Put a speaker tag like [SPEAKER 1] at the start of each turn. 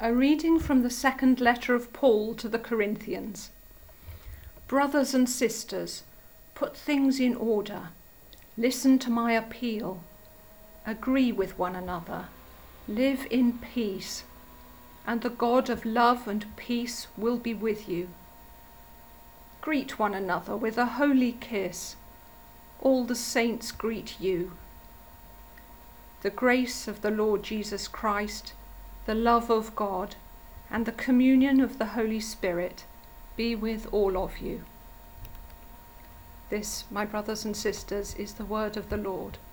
[SPEAKER 1] A reading from the second letter of Paul to the Corinthians. Brothers and sisters, put things in order. Listen to my appeal. Agree with one another. Live in peace. And the God of love and peace will be with you. Greet one another with a holy kiss. All the saints greet you. The grace of the Lord Jesus Christ, the love of God, and the communion of the Holy Spirit be with all of you. This, my brothers and sisters, is the word of the Lord.